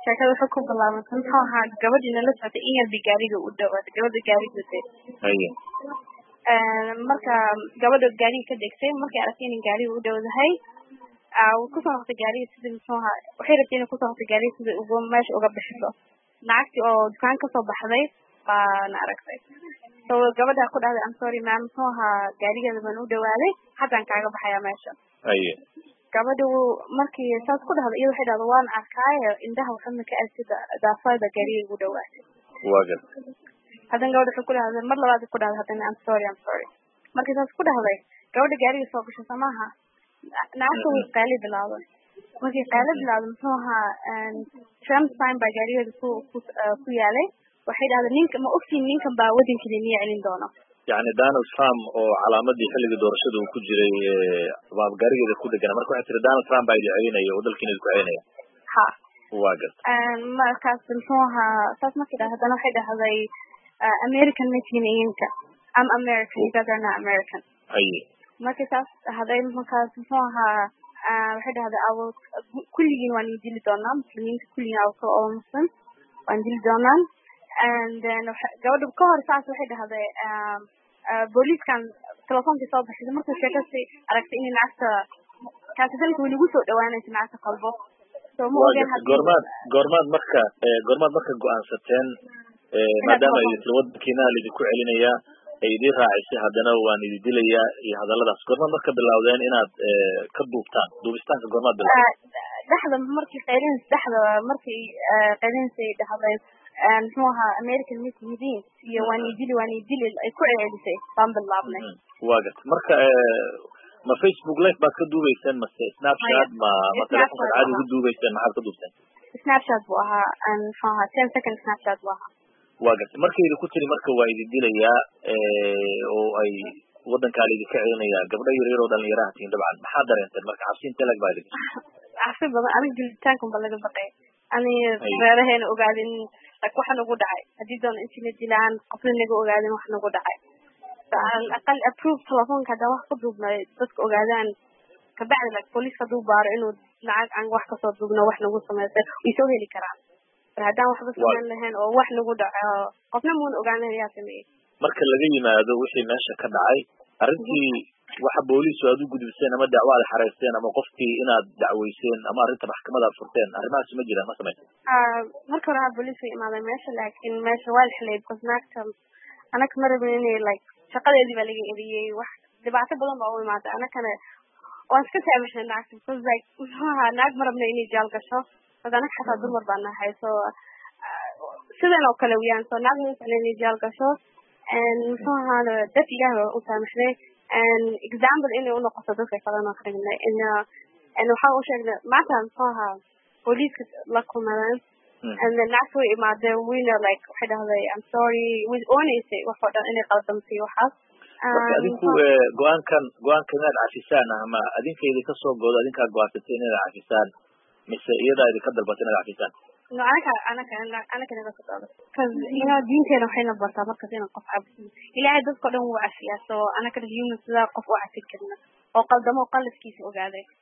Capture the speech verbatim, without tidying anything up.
sheekada waxa ku bilaabantay waxa gabadhina la socotay in yar gaariga u dhawaad gabadha gaariga watay haye ee marka gabadha gaariga ka degtay markay aragtay in gaariga u dhawdahay aa ku soo noqotay gaariga sidii sooha waxay rabtay inay ku soo noqotay gaariga sidii ugu meesh uga bixiso naagti oo dukaan ka soo baxday baan aragtay soo gabadha ku dhahday I'm sorry ma'am sooha gaariga baan u dhawaaday hadan kaaga baxaya meesha haye gabadhu markii saas ku dhahday iyo waxay dhahday waan arkay indhaha waxna ka asida daafada gaariga ugu dhawaatay waagan hadan gabadhu ku dhahday mar labaad ku dhahday hadan I'm sorry I'm sorry markii saas ku dhahday gabadha gaariga soo gashay samaha naagtu qaali bilaawday markii qaali bilaawday sooha Trump sign by gaariga ku ku yaalay waxay dhahday ninka ma ogtiin ninkan baa wadankiina celin doona يعني Donald Trump oo calaamadii xilliga doorashada uu ku jiray baab gaarigeeda ku dhagan marka waxa tiri Donald Trump ay celinaya wadalkiina ku celinaya ha waagan aan markaas sooha saas markii dhahday waxay dhahday American meetingka am American dadana American haye markii saas haday markaas sooha waxay dhahday aw kulligiin waan dili doonaa muslimiinta kulligiin aw ka oo muslim waan dili doonaa and then gabadhu ka hor saas waxay dhahday um booliiskan telefoonka soo baxay markuu sheekay aragtay in naagta kaasada uu lagu soo dhawaanayay naagta qalbo soo ma ogaan hadii gormad gormad marka gormad marka go'aansateen ee maadaama ay wadkiina lidii ku celinaya ay idin raacisay hadana waan idin dilaya iyo hadalladaas gormad marka bilowdeen inaad ka duubtaan duubistaanka gormad bilowday dhaxda markii qeyreen dhaxda markii qeyreen say dhaxday and sooha American meeting iyo waan idil waan idil ay ku ceelisay baan bilaabnay waagat marka ma Facebook live baad ka duubaysaan ma Snapchat ma ma telefoonka caadi ugu duubaysaan maxaad ka duubtaan Snapchat buu ahaa and sooha ten second Snapchat buu ahaa waagat markii ku tiri marka waa idin dilaya ee oo ay wadanka idin ka celinaya gabdho yar yar oo dhalinyaro ah tiin dabcan maxaa dareenteen marka cabsiinta lag baad cabsi badan aniga dilitaanka baa laga baqay aniga reeraheena ogaadin waxaan ugu dhacay hadii doon intii dilaan qofnaga ogaadin waxaan ugu dhacay aan aqal approve telefoonka da wax ku duubnay dadka ogaadaan ka bacdi la police ka duubaaro inuu lacag aan wax ka soo duubno wax nagu sameeyay way soo heli karaan hadaan waxba sameyn lahayn oo wax nagu dhaco qofna muun ogaanayaa sameeyay marka laga yimaado wixii meesha ka dhacay arintii waxa booliis aad u gudubseen ama dacwada xareysteen ama qofkii inaad dacweyseen ama arinta maxkamada furteen arrimahaas ma jiraan ma sameeyay ah marka hore booliis ay imaaday meesha laakiin meesha waa xilay qofnaagta ana ka marabeen like shaqadeedii baa laga eriyay wax dhibaato badan baa u imaaday ana kana waan iska taabishay naagta because like ha naag marabna inay jaal gasho dadana xataa dumar baan nahay so sidoo kale wiyaan so naag inay jaal gasho and so hada dad ilaahay u saamaxay and example in uu noqoto dadka kale oo xigna in in waxa uu sheegay maanta sooha police la kulmaan and then that's why imaade we know like waxa dhahday I'm sorry with honestly waxa dhan inay qaldamtay waxa adinku go'aankan go'aankan aad cafisaan ama adinkeeda ka soo goodo adinka go'aansatay inaad cafisaan mise iyada idin ka dalbatay inaad cafisaan no anaka anaka anaka naga soo cuz ina diinteena waxayna bartaa marka inaan qof cabsi ilaahay dadka dhan wuu cafiyaa soo anaka human sida qof u cafi karna oo qaldamo qalbiskiisa ogaaday